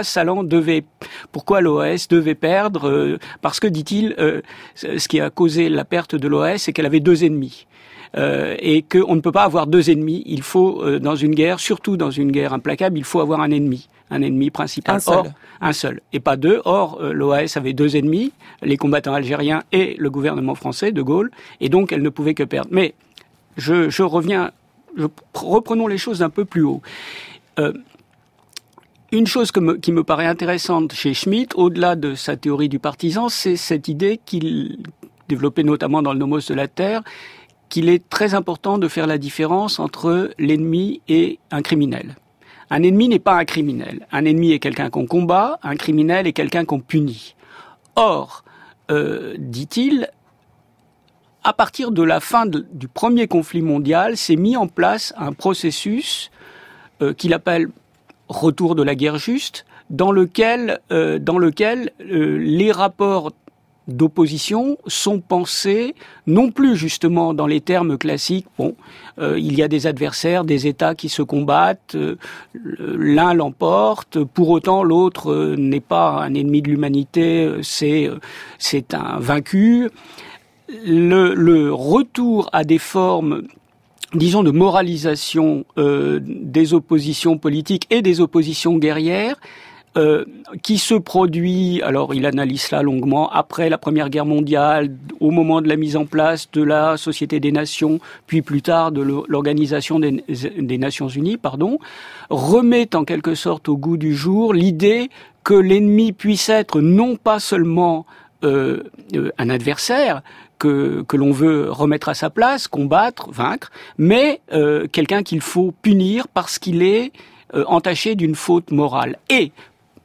l'OAS devait perdre, parce que, dit-il, ce qui a causé la perte de l'OAS, c'est qu'elle avait 2 ennemis. Et qu'on ne peut pas avoir 2 ennemis. Il faut, dans une guerre, surtout dans une guerre implacable, il faut avoir un ennemi principal. Un seul, et pas 2. Or, l'OAS avait 2 ennemis, les combattants algériens et le gouvernement français, de Gaulle, et donc elle ne pouvait que perdre. Mais reprenons les choses un peu plus haut. une chose qui me paraît intéressante chez Schmitt, au-delà de sa théorie du partisan, c'est cette idée qu'il développait notamment dans le Nomos de la Terre, qu'il est très important de faire la différence entre l'ennemi et un criminel. Un ennemi n'est pas un criminel. Un ennemi est quelqu'un qu'on combat, un criminel est quelqu'un qu'on punit. Or, dit-il, à partir de la fin du premier conflit mondial, s'est mis en place un processus qu'il appelle retour de la guerre juste, dans lequel les rapports d'opposition sont pensés non plus justement dans les termes classiques. Il y a des adversaires, des États qui se combattent, l'un l'emporte, pour autant l'autre n'est pas un ennemi de l'humanité, c'est un vaincu. Le retour à des formes, disons, de moralisation des oppositions politiques et des oppositions guerrières, qui se produit, alors il analyse cela longuement, après la Première Guerre mondiale, au moment de la mise en place de la Société des Nations, puis plus tard de l'Organisation des Nations Unies, remet en quelque sorte au goût du jour l'idée que l'ennemi puisse être non pas seulement un adversaire, que l'on veut remettre à sa place, combattre, vaincre, mais quelqu'un qu'il faut punir parce qu'il est entaché d'une faute morale. Et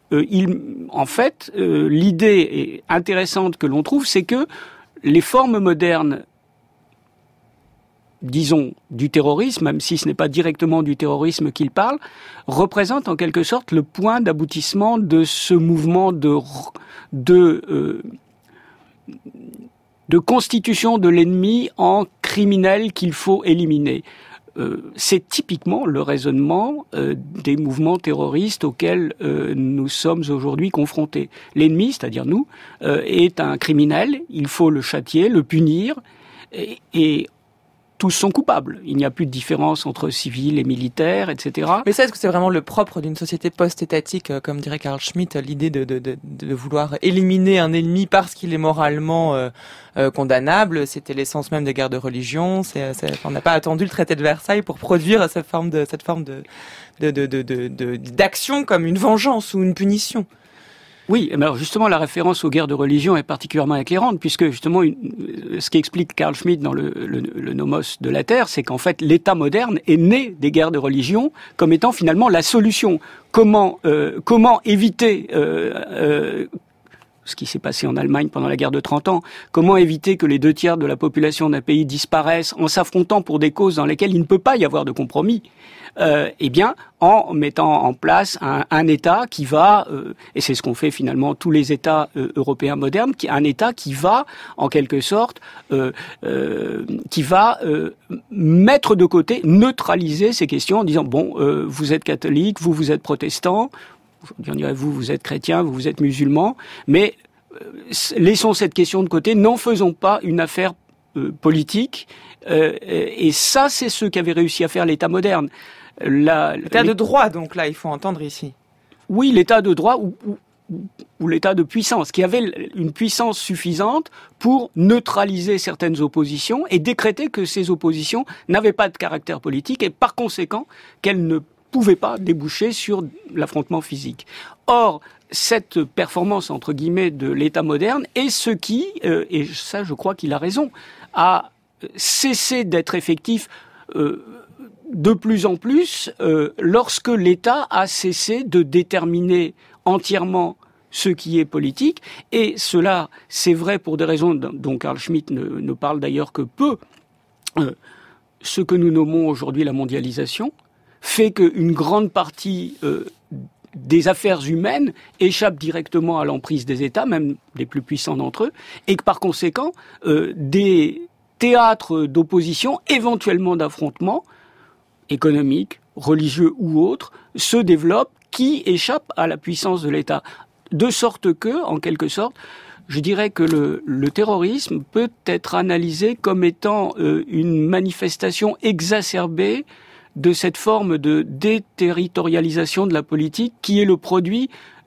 l'idée intéressante que l'on trouve, c'est que les formes modernes, disons, du terrorisme, même si ce n'est pas directement du terrorisme qu'il parle, représentent en quelque sorte le point d'aboutissement de ce mouvement de constitution de l'ennemi en criminel qu'il faut éliminer. C'est typiquement le raisonnement des mouvements terroristes auxquels nous sommes aujourd'hui confrontés. L'ennemi, c'est-à-dire nous, est un criminel, il faut le châtier, le punir, et tous sont coupables. Il n'y a plus de différence entre civils et militaires, etc. Mais ça, est-ce que c'est vraiment le propre d'une société post-étatique, comme dirait Carl Schmitt, l'idée de vouloir éliminer un ennemi parce qu'il est moralement condamnable? C'était l'essence même des guerres de religion. On n'a pas attendu le traité de Versailles pour produire cette forme d'action comme une vengeance ou une punition. Oui, mais alors justement, la référence aux guerres de religion est particulièrement éclairante, puisque justement, ce qu'explique Carl Schmitt dans le Nomos de la Terre, c'est qu'en fait, l'État moderne est né des guerres de religion comme étant finalement la solution. Comment éviter ce qui s'est passé en Allemagne pendant la guerre de 30 ans, comment éviter que les 2/3 de la population d'un pays disparaissent en s'affrontant pour des causes dans lesquelles il ne peut pas y avoir de compromis? Eh bien, en mettant en place un État qui va, et c'est ce qu'ont fait finalement tous les États européens modernes, un État qui va, en quelque sorte, mettre de côté, neutraliser ces questions en disant, vous êtes catholique, vous êtes protestant, on dirait vous êtes chrétien, vous êtes musulman, mais laissons cette question de côté, n'en faisons pas une affaire politique, et ça, c'est ce qu'avait réussi à faire l'État moderne. L'état de droit, donc là, il faut entendre ici. Oui, l'état de droit ou l'état de puissance, qui avait une puissance suffisante pour neutraliser certaines oppositions et décréter que ces oppositions n'avaient pas de caractère politique et par conséquent qu'elles ne pouvaient pas déboucher sur l'affrontement physique. Or, cette performance, entre guillemets, de l'État moderne est ce qui, et ça je crois qu'il a raison, a cessé d'être effectif de plus en plus lorsque l'État a cessé de déterminer entièrement ce qui est politique, et cela, c'est vrai pour des raisons dont Carl Schmitt ne parle d'ailleurs que peu. Ce que nous nommons aujourd'hui la mondialisation fait qu'une grande partie des affaires humaines échappent directement à l'emprise des États, même des plus puissants d'entre eux, et que par conséquent, des théâtres d'opposition, éventuellement d'affrontements, économiques, religieux ou autres, se développent qui échappent à la puissance de l'État. De sorte que, en quelque sorte, je dirais que le terrorisme peut être analysé comme étant une manifestation exacerbée de cette forme de déterritorialisation de la politique qui est le produit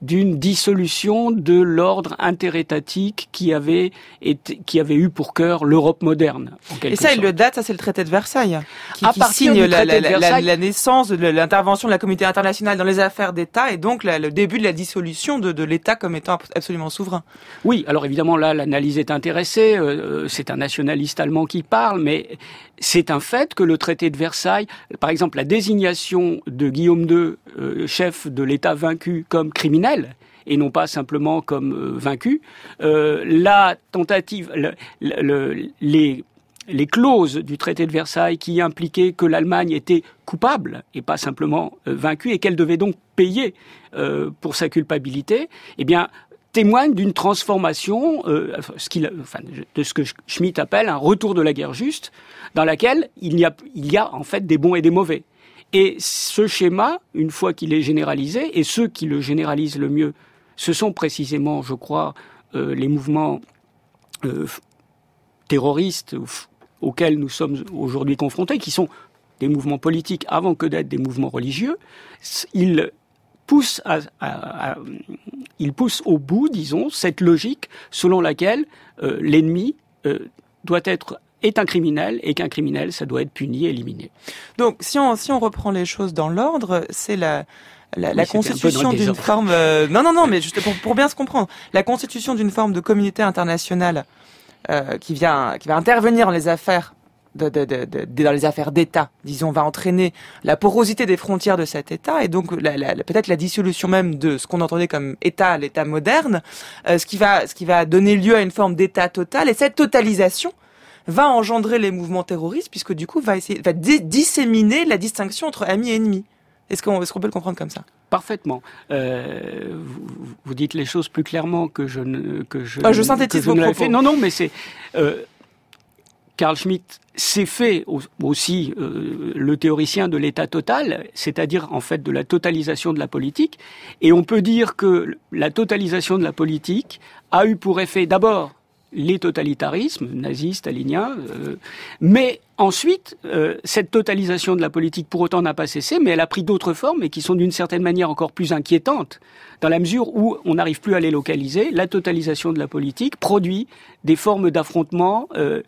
d'une dissolution de l'ordre interétatique qui avait eu pour cœur l'Europe moderne. Et ça, il le date, ça c'est le traité de Versailles, qui signe la naissance de l'intervention de la communauté internationale dans les affaires d'État et donc le début de la dissolution de l'État comme étant absolument souverain. Oui, alors évidemment là l'analyse est intéressée, c'est un nationaliste allemand qui parle, mais c'est un fait que le traité de Versailles, par exemple la désignation de Guillaume II, chef de l'État vaincu, comme criminel, et non pas simplement comme vaincu, la tentative, les clauses du traité de Versailles qui impliquaient que l'Allemagne était coupable et pas simplement vaincue et qu'elle devait donc payer pour sa culpabilité, eh bien témoigne d'une transformation, de ce que Schmitt appelle un retour de la guerre juste, dans laquelle il y a en fait des bons et des mauvais. Et ce schéma, une fois qu'il est généralisé, et ceux qui le généralisent le mieux, ce sont précisément, je crois, les mouvements terroristes auxquels nous sommes aujourd'hui confrontés, qui sont des mouvements politiques avant que d'être des mouvements religieux. Ils poussent au bout, disons, cette logique selon laquelle l'ennemi est un criminel et qu'un criminel, ça doit être puni et éliminé. Donc, si on reprend les choses dans l'ordre, c'est la constitution d'une forme... Non, mais juste pour bien se comprendre. La constitution d'une forme de communauté internationale qui va intervenir dans les affaires dans les affaires d'État, disons, va entraîner la porosité des frontières de cet État et donc peut-être la dissolution même de ce qu'on entendait comme État, l'État moderne, ce qui va donner lieu à une forme d'État total. Et cette totalisation va engendrer les mouvements terroristes puisque du coup va disséminer la distinction entre amis et ennemis. Est-ce qu'on peut le comprendre comme ça ? Parfaitement. Vous dites les choses plus clairement que je synthétise vos propos. Non, mais c'est Carl Schmitt s'est fait aussi le théoricien de l'état total, c'est-à-dire en fait de la totalisation de la politique. Et on peut dire que la totalisation de la politique a eu pour effet d'abord les totalitarismes, nazis, staliniens, mais ensuite, cette totalisation de la politique pour autant n'a pas cessé, mais elle a pris d'autres formes et qui sont d'une certaine manière encore plus inquiétantes, dans la mesure où on n'arrive plus à les localiser. La totalisation de la politique produit des formes d'affrontement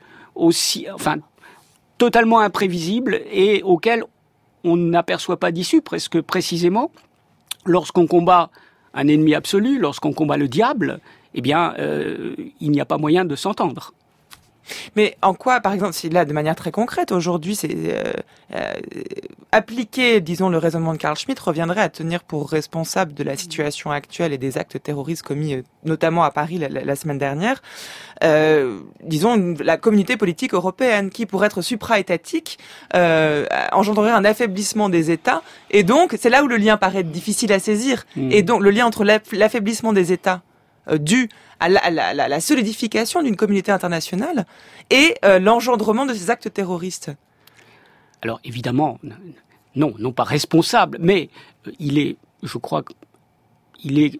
totalement imprévisibles et auxquelles on n'aperçoit pas d'issue, presque précisément. Lorsqu'on combat un ennemi absolu, lorsqu'on combat le diable, eh bien, il n'y a pas moyen de s'entendre. Mais en quoi, par exemple, si là, de manière très concrète, aujourd'hui, c'est appliquer, disons, le raisonnement de Carl Schmitt reviendrait à tenir pour responsable de la situation actuelle et des actes terroristes commis, notamment à Paris la semaine dernière, disons, la communauté politique européenne qui, pour être supra-étatique, engendrerait un affaiblissement des États. Et donc, c'est là où le lien paraît difficile à saisir. Et donc, le lien entre l'affaiblissement des États dû à la solidification d'une communauté internationale et l'engendrement de ces actes terroristes. Alors évidemment, non pas responsable, mais je crois qu'il est,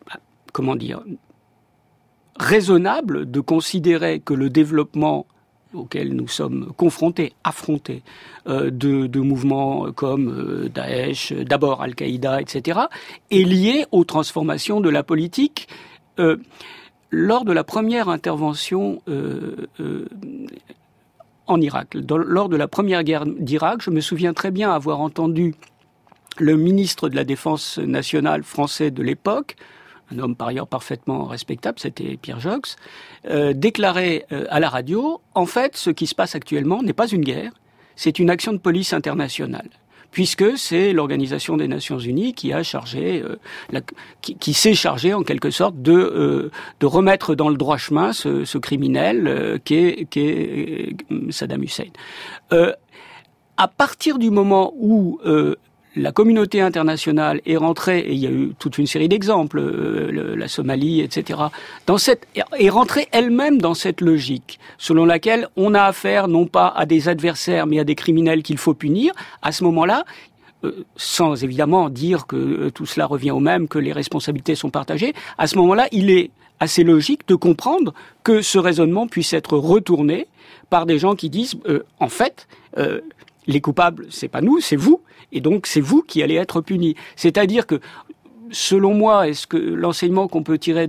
raisonnable de considérer que le développement auquel nous sommes affrontés, de mouvements comme Daesh, d'abord Al-Qaïda, etc., est lié aux transformations de la politique. Lors de la première intervention en Irak, lors de la première guerre d'Irak, je me souviens très bien avoir entendu le ministre de la Défense nationale français de l'époque, un homme par ailleurs parfaitement respectable, c'était Pierre Jox, déclarer à la radio, en fait, ce qui se passe actuellement n'est pas une guerre, c'est une action de police internationale. Puisque c'est l'Organisation des Nations Unies qui a chargé, qui s'est chargée en quelque sorte de remettre dans le droit chemin ce criminel qu'est Saddam Hussein. À partir du moment où la communauté internationale est rentrée, et il y a eu toute une série d'exemples, la Somalie, etc., est rentrée elle-même dans cette logique, selon laquelle on a affaire non pas à des adversaires, mais à des criminels qu'il faut punir. À ce moment-là, sans évidemment dire que tout cela revient au même, que les responsabilités sont partagées, à ce moment-là, il est assez logique de comprendre que ce raisonnement puisse être retourné par des gens qui disent, en fait, les coupables, c'est pas nous, c'est vous, et donc c'est vous qui allez être punis. C'est-à-dire que selon moi, est-ce que l'enseignement qu'on peut tirer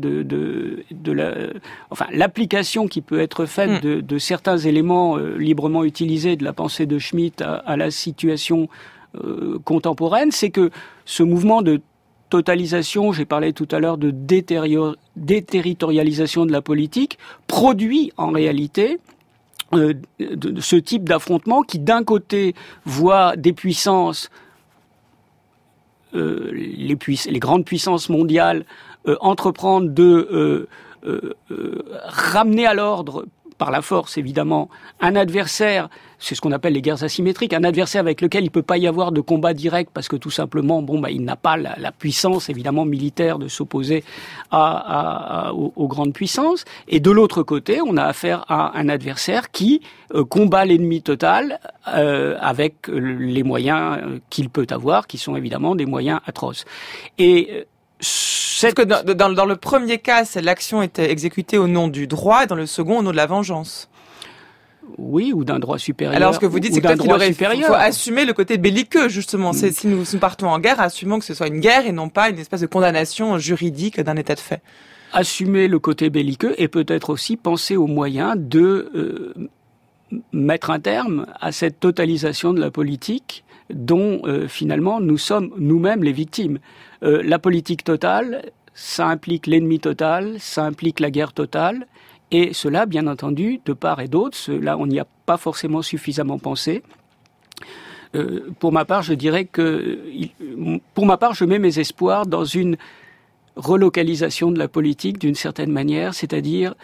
l'application qui peut être faite de certains éléments librement utilisés de la pensée de Schmitt à la situation contemporaine, c'est que ce mouvement de totalisation, j'ai parlé tout à l'heure de déterritorialisation de la politique, produit en réalité de ce type d'affrontement qui, d'un côté, voit des puissances, les grandes puissances mondiales, entreprendre de ramener à l'ordre, par la force évidemment, un adversaire, c'est ce qu'on appelle les guerres asymétriques, un adversaire avec lequel il ne peut pas y avoir de combat direct parce que tout simplement, il n'a pas la puissance évidemment militaire de s'opposer aux grandes puissances. Et de l'autre côté, on a affaire à un adversaire qui combat l'ennemi total avec les moyens qu'il peut avoir, qui sont évidemment des moyens atroces. Et parce que dans le premier cas, l'action était exécutée au nom du droit, et dans le second, au nom de la vengeance. Oui, ou d'un droit supérieur. Alors, ce que vous dites, c'est qu'il faut assumer le côté belliqueux, justement. C'est si nous partons en guerre, assumons que ce soit une guerre et non pas une espèce de condamnation juridique d'un état de fait. Assumer le côté belliqueux et peut-être aussi penser aux moyens de mettre un terme à cette totalisation de la politique dont finalement nous sommes nous-mêmes les victimes. La politique totale, ça implique l'ennemi total, ça implique la guerre totale, et cela, bien entendu, de part et d'autre, cela on n'y a pas forcément suffisamment pensé. Pour ma part, je dirais que, je mets mes espoirs dans une relocalisation de la politique d'une certaine manière, c'est-à-dire,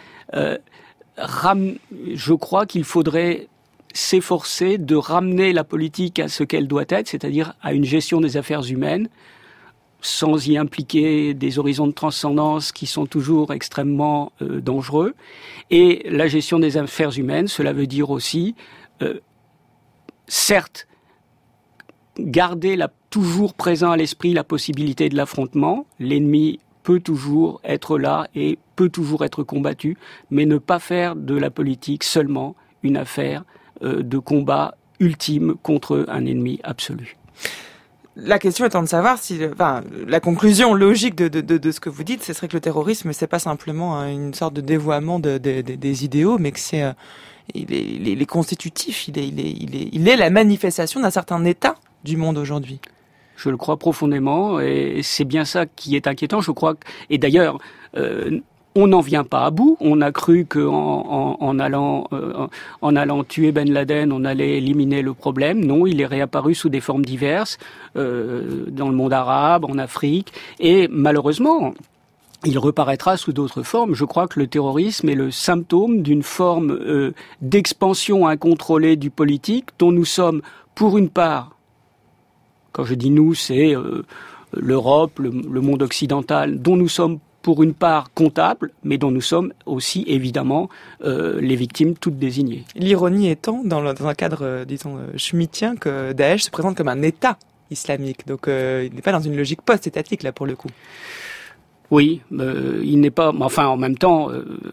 je crois qu'il faudrait s'efforcer de ramener la politique à ce qu'elle doit être, c'est-à-dire à une gestion des affaires humaines, sans y impliquer des horizons de transcendance qui sont toujours extrêmement dangereux. Et la gestion des affaires humaines, cela veut dire aussi, certes, garder toujours présent à l'esprit la possibilité de l'affrontement. L'ennemi peut toujours être là et peut toujours être combattu, mais ne pas faire de la politique seulement une affaire de combat ultime contre un ennemi absolu. La question étant de savoir si, la conclusion logique de ce que vous dites, ce serait que le terrorisme, c'est pas simplement une sorte de dévoiement des idéaux, mais que il est constitutif, il est la manifestation d'un certain état du monde aujourd'hui. Je le crois profondément, et c'est bien ça qui est inquiétant. Je crois et d'ailleurs, on n'en vient pas à bout. On a cru qu'en allant tuer Ben Laden, on allait éliminer le problème. Non, il est réapparu sous des formes diverses, dans le monde arabe, en Afrique, et malheureusement, il reparaîtra sous d'autres formes. Je crois que le terrorisme est le symptôme d'une forme d'expansion incontrôlée du politique, dont nous sommes, pour une part, quand je dis nous, c'est l'Europe, le monde occidental, dont nous sommes pour une part comptable, mais dont nous sommes aussi évidemment les victimes toutes désignées. L'ironie étant, dans un cadre, disons, schmittien, que Daesh se présente comme un État islamique. Donc il n'est pas dans une logique post-étatique, là, pour le coup. Oui, il n'est pas... Enfin, en même temps,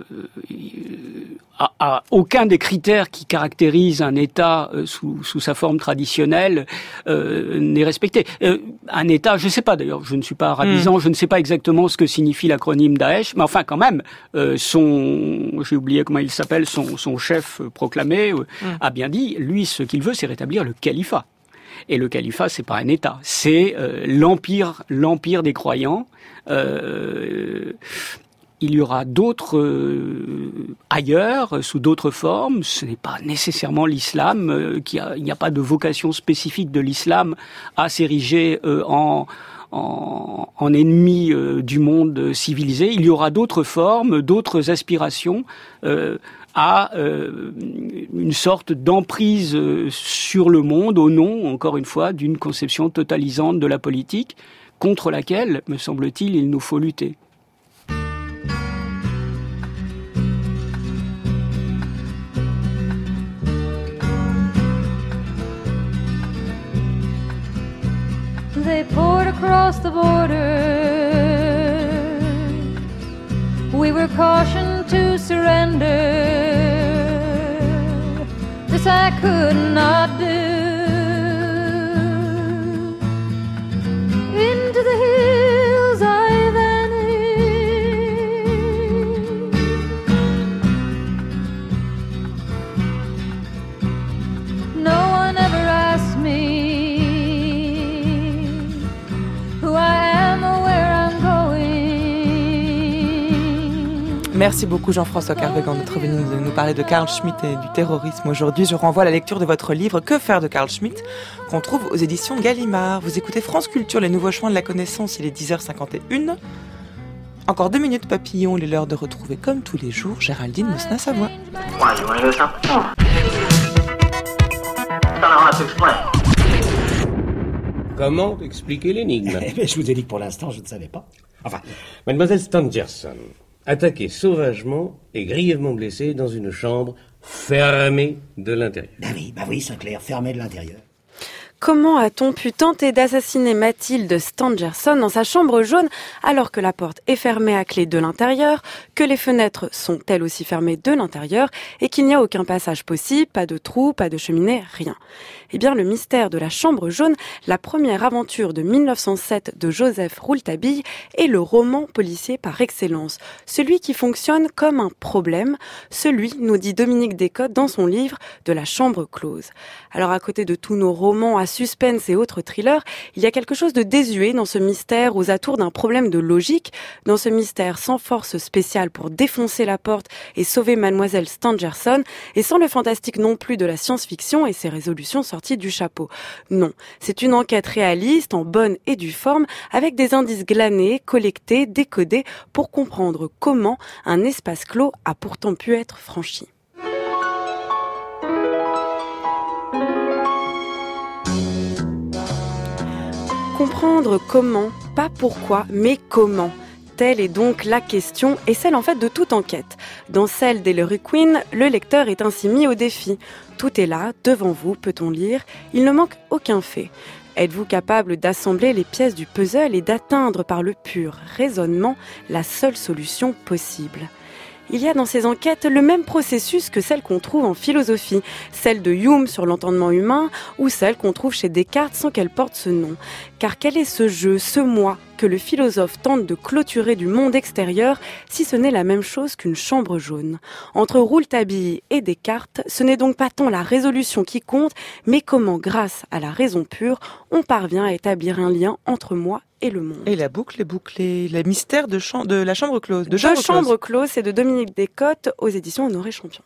aucun des critères qui caractérisent un État sous sa forme traditionnelle n'est respecté. Un État, je ne sais pas d'ailleurs, je ne suis pas arabisant, je ne sais pas exactement ce que signifie l'acronyme Daesh, mais enfin quand même, j'ai oublié comment il s'appelle, son chef proclamé a bien dit, lui, ce qu'il veut, c'est rétablir le califat. Et le califat, c'est pas un État, c'est l'empire des croyants. Il y aura d'autres ailleurs, sous d'autres formes. Ce n'est pas nécessairement l'islam. Il n'y a pas de vocation spécifique de l'islam à s'ériger en ennemi du monde civilisé. Il y aura d'autres formes, d'autres aspirations à une sorte d'emprise sur le monde au nom, encore une fois, d'une conception totalisante de la politique contre laquelle, me semble-t-il, il nous faut lutter. They poured across the border. We were cautioned to surrender. This I could not do. Into the hills Merci beaucoup Jean-François Kervégan d'être venu nous parler de Carl Schmitt et du terrorisme aujourd'hui. Je renvoie à la lecture de votre livre « Que faire de Carl Schmitt ?» qu'on trouve aux éditions Gallimard. Vous écoutez France Culture, les nouveaux chemins de la connaissance, il est 10h51. Encore 2 minutes papillon, il est l'heure de retrouver comme tous les jours Géraldine Mosna-Savoie. Comment expliquer l'énigme? Je vous ai dit que pour l'instant, je ne savais pas. Enfin, mademoiselle Stangerson, attaquée sauvagement et grièvement blessée dans une chambre fermée de l'intérieur. Bah oui, c'est clair, fermée de l'intérieur. Comment a-t-on pu tenter d'assassiner Mathilde Stangerson dans sa chambre jaune alors que la porte est fermée à clé de l'intérieur, que les fenêtres sont elles aussi fermées de l'intérieur et qu'il n'y a aucun passage possible, pas de trou, pas de cheminée, rien? Eh bien, le mystère de la chambre jaune, la première aventure de 1907 de Joseph Rouletabille, est le roman policier par excellence. Celui qui fonctionne comme un problème, celui, nous dit Dominique Descotes dans son livre de la chambre close. Alors, à côté de tous nos romans à suspense et autres thrillers, il y a quelque chose de désuet dans ce mystère aux atours d'un problème de logique, dans ce mystère sans force spéciale pour défoncer la porte et sauver mademoiselle Stangerson, et sans le fantastique non plus de la science-fiction et ses résolutions sorties du chapeau. Non, c'est une enquête réaliste, en bonne et due forme, avec des indices glanés, collectés, décodés, pour comprendre comment un espace clos a pourtant pu être franchi. Comprendre comment, pas pourquoi, mais comment. Telle est donc la question, et celle en fait de toute enquête. Dans celle d'Ellery Queen, le lecteur est ainsi mis au défi. Tout est là, devant vous, peut-on lire, il ne manque aucun fait. Êtes-vous capable d'assembler les pièces du puzzle et d'atteindre par le pur raisonnement la seule solution possible ? Il y a dans ces enquêtes le même processus que celle qu'on trouve en philosophie, celle de Hume sur l'entendement humain ou celle qu'on trouve chez Descartes sans qu'elle porte ce nom. Car quel est ce jeu, ce moi, que le philosophe tente de clôturer du monde extérieur si ce n'est la même chose qu'une chambre jaune? Entre Rouletabille et Descartes, ce n'est donc pas tant la résolution qui compte, mais comment, grâce à la raison pure, on parvient à établir un lien entre moi et le monde. Et la boucle est bouclée. Les mystères de la chambre close. De chambre close, c'est de Dominique Descotes aux éditions Honoré Champion.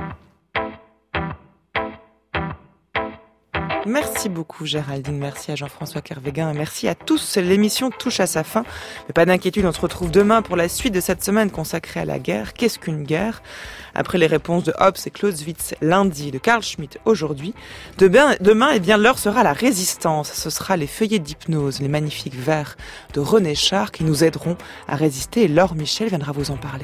Merci beaucoup Géraldine, merci à Jean-François Kervégan et merci à tous. L'émission touche à sa fin, mais pas d'inquiétude, on se retrouve demain pour la suite de cette semaine consacrée à la guerre. Qu'est-ce qu'une guerre? Après les réponses de Hobbes et Clausewitz lundi, de Carl Schmitt aujourd'hui. Demain, eh bien, l'heure sera la résistance. Ce sera les feuillets d'hypnose, les magnifiques vers de René Char qui nous aideront à résister et Laure Michel viendra vous en parler.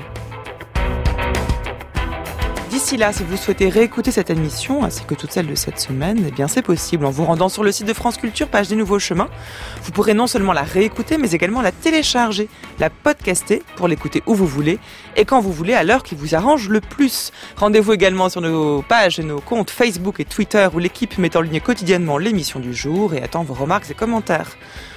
D'ici là, si vous souhaitez réécouter cette émission, ainsi que toutes celles de cette semaine, eh bien c'est possible en vous rendant sur le site de France Culture, page des Nouveaux Chemins. Vous pourrez non seulement la réécouter, mais également la télécharger, la podcaster pour l'écouter où vous voulez et quand vous voulez, à l'heure qui vous arrange le plus. Rendez-vous également sur nos pages et nos comptes Facebook et Twitter où l'équipe met en ligne quotidiennement l'émission du jour et attend vos remarques et commentaires.